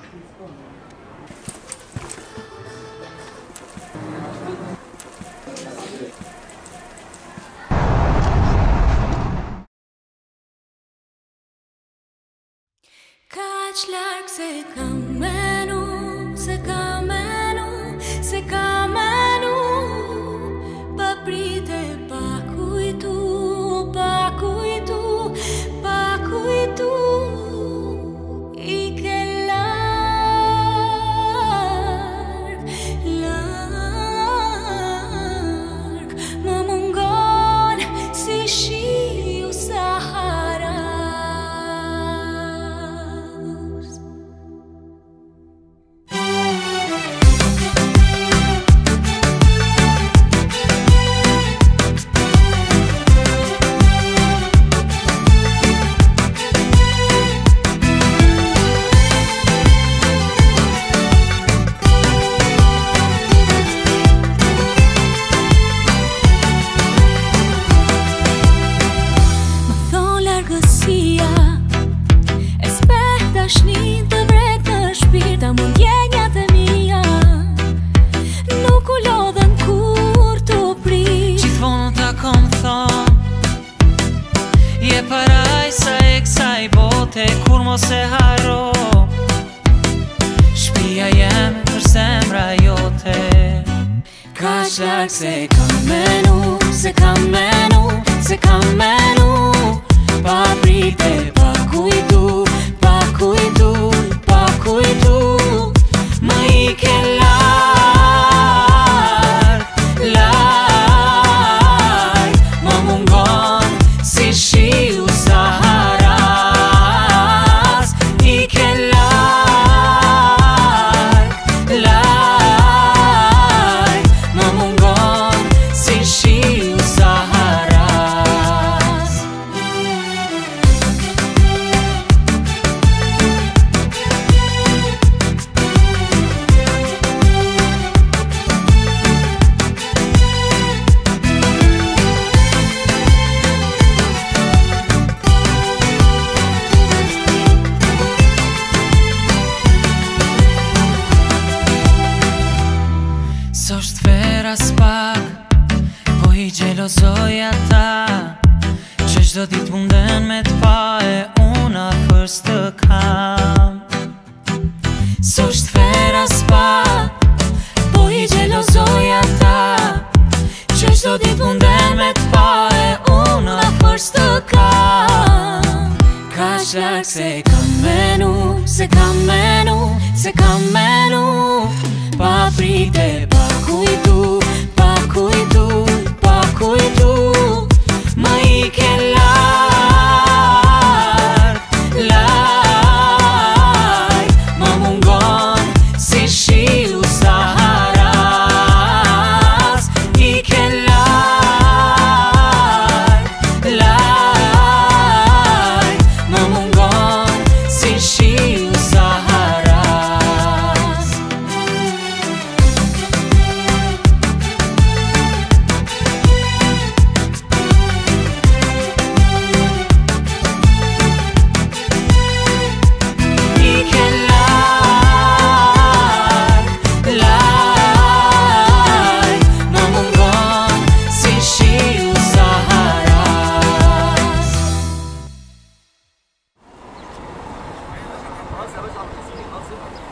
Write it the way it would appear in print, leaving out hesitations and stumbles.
Kaq larg se kam menu, se kam menu, se kam menu, pa prite, pa kujtu, pa kujtu, pa kujtu, I ke larg, larg, më mungon si shiu Sahara. Kur mos e harro Shpia jem për zemra jote Kaq larg se kam menu, se kam menu, se kam menu, pa prite, pa kujtu, pa kujtu, pa kujtu, më I ke larg, larg, më mungon si shiu Sahara. S'osht vera s'pak, po I gjelozoj ata që çdo dit munden me t'pa e unë afër s'të kam. S'osht vera s'pak, po I gjelozoj ata që çdo dit munden me t'pa e unë afër s'të kam. Kaq larg se kam menu, se kam menu, se kam menu, pa prite, pa kujtu, pa kujtu, pa kujtu, më I ke larg, larg, më mungon si shiu Saharas. I ke larg, larg, më mungon si shiu Saharas. Hadi.